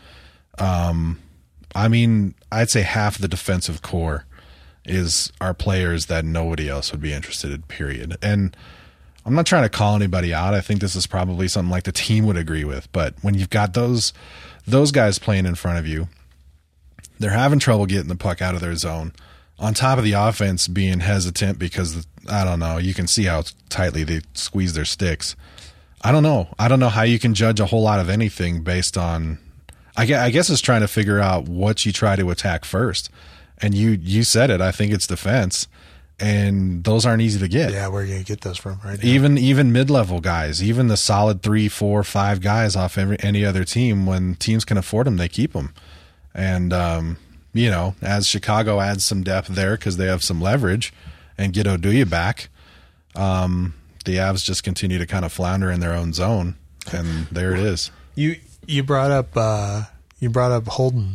I mean, I'd say half the defensive core are players that nobody else would be interested in, period. And I'm not trying to call anybody out. I think this is probably something like the team would agree with. But when you've got those guys playing in front of you, they're having trouble getting the puck out of their zone. On top of the offense being hesitant because, I don't know, you can see how tightly they squeeze their sticks. I don't know. I don't know how you can judge a whole lot of anything based on, I guess it's trying to figure out what you try to attack first. And you said it. I think it's defense. and those aren't easy to get. Yeah, where are you going to get those from, right? Even mid-level guys, even the solid 3, 4, 5 guys off any other team, when teams can afford them, they keep them. And, as Chicago adds some depth there because they have some leverage and get Oduya back, the Avs just continue to kind of flounder in their own zone, and there it is. You brought up Holden.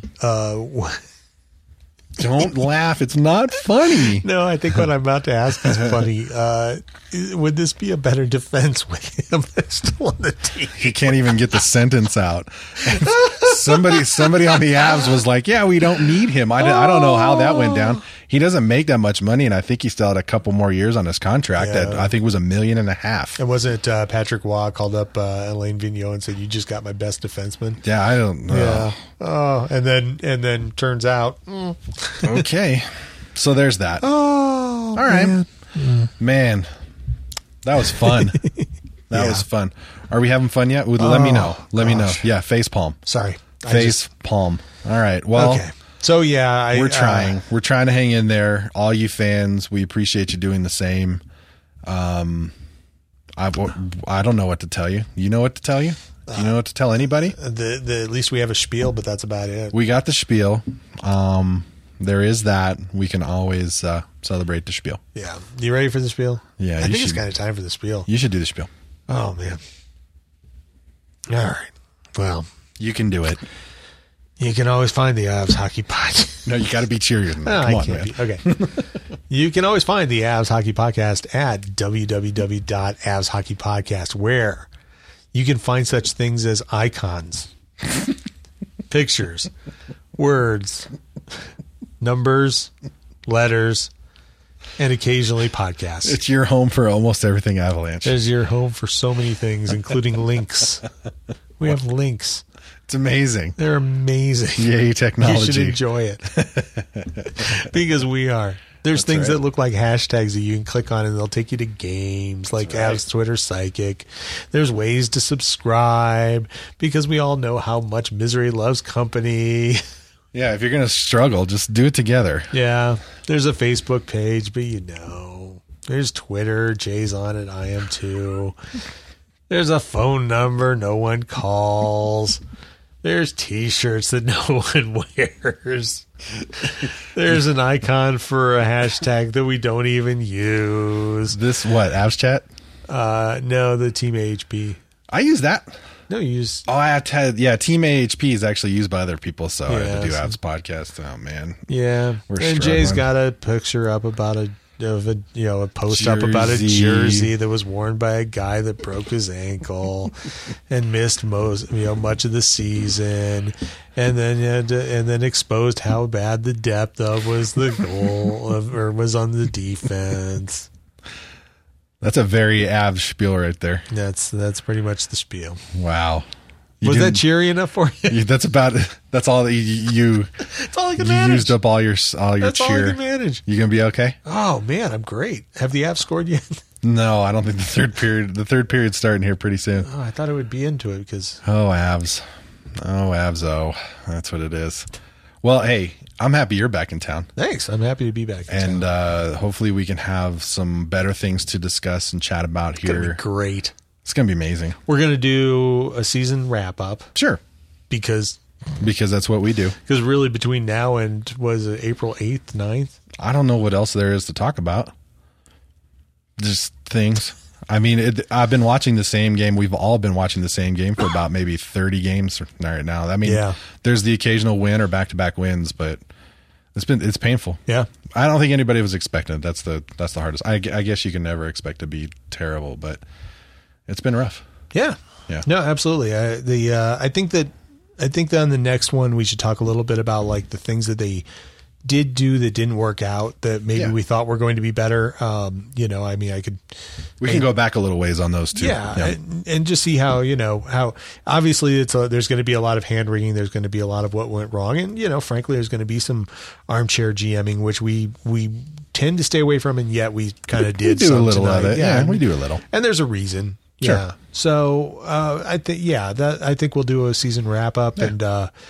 Don't laugh. It's not funny. No, I think what I'm about to ask is funny. Would this be a better defense with him still on the team? He can't even get the sentence out. Somebody on the Avs was like, yeah, we don't need him. I don't know how that went down. He doesn't make that much money, and I think he still had a couple more years on his contract that I think was $1.5 million. And wasn't Patrick Waugh called up Alain Vigneault and said, you just got my best defenseman? Yeah, I don't know. Yeah. Oh, and then turns out. Okay. So there's that. Oh, all right. Man, that was fun. That was fun. Are we having fun yet? Let me know. Let me know. Yeah, face palm. Sorry. Face palm. All right. Well, okay. So, yeah. We're trying. We're trying to hang in there. All you fans, we appreciate you doing the same. I don't know what to tell you. You know what to tell you? Do you know what to tell anybody? At least we have a spiel, but that's about it. We got the spiel. There is that. We can always celebrate the spiel. Yeah. You ready for the spiel? Yeah. I think it's kind of time for the spiel. You should do the spiel. Oh, man. All right. Well. You can do it. You can always find the Avs Hockey Podcast. No, you got to be cheerier than that. Come on, man. Okay. You can always find the Avs Hockey Podcast at www.avshockeypodcast, where you can find such things as icons, pictures, words, numbers, letters, and occasionally podcasts. It's your home for almost everything Avalanche. It's your home for so many things, including links. We have links. It's amazing. They're amazing. Yay, technology. You should enjoy it. Because we are. There's things that look like hashtags that you can click on and they'll take you to games like Avs Twitter Psychic. There's ways to subscribe because we all know how much misery loves company. Yeah, if you're going to struggle, just do it together. Yeah. There's a Facebook page, but there's Twitter. Jay's on it. I am too. There's a phone number no one calls. There's T-shirts that no one wears. There's an icon for a hashtag that we don't even use. This what? Avs Chat? No, the Team AHP. I use that. No, you use. Oh, I have to. Yeah, Team AHP is actually used by other people, so I have to do Avs Podcast. Oh man. Yeah, and Jay's got a picture up about a post up about a jersey that was worn by a guy that broke his ankle and missed much of the season, and then exposed how bad the depth of was the goal or was on the defense. That's a very Avs spiel right there. That's pretty much the spiel. Wow. Was that cheery enough for you? That's all that you That's all I can manage. Used up all your That's cheer. all I can manage. You gonna be okay? Oh man, I'm great. Have the Avs scored yet? No, I don't think the third period's starting here pretty soon. Oh, I thought it would be into it because Avs. That's what it is. Well, hey, I'm happy you're back in town. Thanks. I'm happy to be back in town. And hopefully we can have some better things to discuss and chat about here. It's gonna be great. It's going to be amazing. We're going to do a season wrap-up. Sure. Because that's what we do. Because really between now and, was it April 8th, 9th? I don't know what else there is to talk about. Just things. I mean, I've been watching the same game. We've all been watching the same game for about maybe 30 games right now. I mean, there's the occasional win or back-to-back wins, but it's painful. Yeah. I don't think anybody was expecting it. That's the hardest. I guess you can never expect to be terrible, but it's been rough. Yeah. No, absolutely. I think that on the next one we should talk a little bit about like the things that they did do that didn't work out that maybe we thought were going to be better. We can go back a little ways on those too. Yeah. And just see how obviously there's going to be a lot of hand wringing. There's going to be a lot of what went wrong. And, frankly, there's going to be some armchair GMing, which we tend to stay away from. And yet we kind of did. We do a little of it. Yeah, we do a little. And there's a reason. Sure. Yeah. So I think we'll do a season wrap up and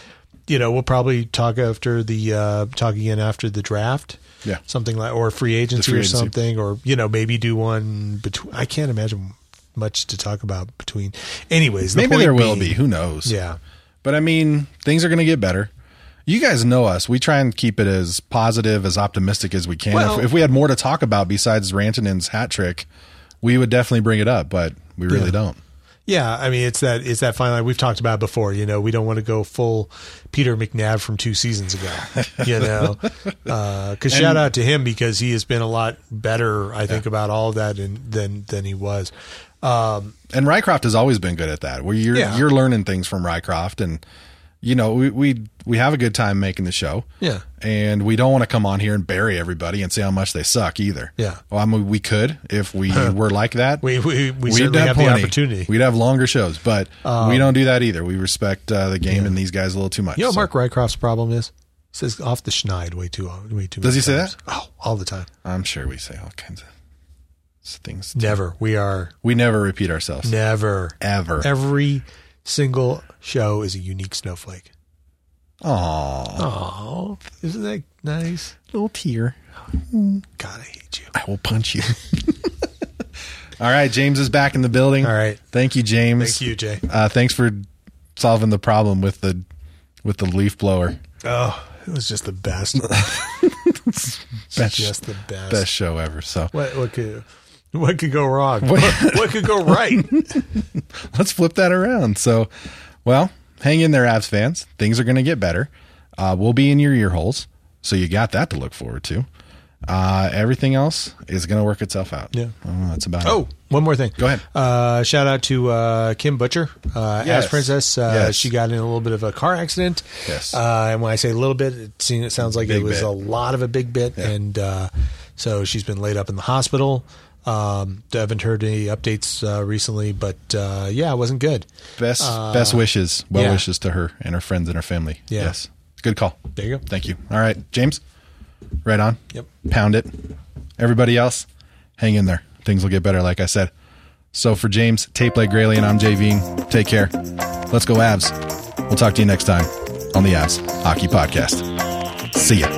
we'll probably talk after talk again after the draft. Yeah. Something like, or free agency or something, or, maybe do one between. I can't imagine much to talk about between. Anyways, maybe there will be. Who knows? Yeah. But I mean, things are going to get better. You guys know us. We try and keep it as positive, as optimistic as we can. Well, if we had more to talk about besides Rantanen's hat trick, we would definitely bring it up, but we really don't. Yeah, I mean, it's that fine line we've talked about before. We don't want to go full Peter McNabb from 2 seasons ago. Because shout out to him, because he has been a lot better, I think, about all of that than he was. And Rycroft has always been good at that, where you're learning things from Rycroft, and we have a good time making the show. Yeah. And we don't want to come on here and bury everybody and say how much they suck either. Yeah. Well, I mean, we could if we were like that. We certainly have the opportunity. We'd have longer shows, but we don't do that either. We respect the game and these guys a little too much. You know what Mark Rycroft's problem is? He says off the schneid way too Does he say that? Oh, all the time. I'm sure we say all kinds of things. Never. We never repeat ourselves. Never. Ever. Every single show is a unique snowflake. Aww. Isn't that nice? Little tear. God, I hate you. I will punch you. All right, James is back in the building. All right. Thank you, James. Thank you, Jay. Thanks for solving the problem with the leaf blower. Oh, it was just the best. Just the best. Best show ever. So what could go wrong? What could go right? Let's flip that around. So, well, hang in there, Avs fans. Things are going to get better. We'll be in your ear holes, so you got that to look forward to. Everything else is going to work itself out. Yeah. That's about it. Oh, one more thing. Go ahead. Shout out to Kim Butcher, Yes. Ash Princess. Yes. She got in a little bit of a car accident. Yes. And when I say a little bit, it sounds like Big it was bit. a lot of a big bit. Yeah. And so she's been laid up in the hospital. I haven't heard any updates recently, but it wasn't good. Best wishes. Well wishes to her and her friends and her family. Yeah. Yes. Good call. There you go. Thank you. All right, James. Right on. Yep. Pound it. Everybody else, hang in there. Things will get better, like I said. So for James, Tape Leg Grayley, and I'm Jay Veen. Take care. Let's go Avs. We'll talk to you next time on the Avs Hockey Podcast. See ya.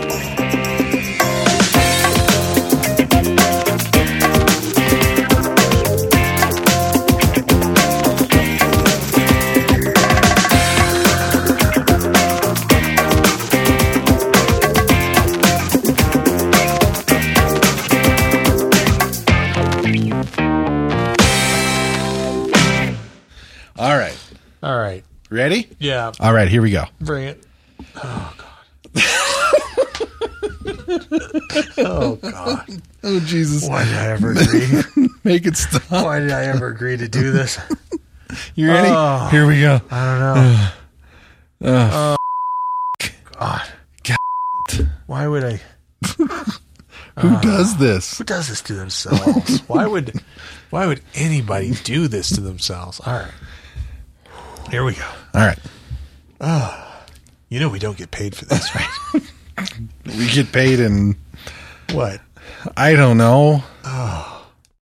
All right. Ready? Yeah. All right, here we go. Bring it. Oh, God. Oh, God. Oh, Jesus. Why did I ever agree? Make it stop. Why did I ever agree to do this? You ready? Oh, here we go. I don't know. God. Why would I? Who does this? Who does this to themselves? Why would anybody do this to themselves? All right. Here we go. All right. We don't get paid for this, right? We get paid in... What? I don't know. Oh.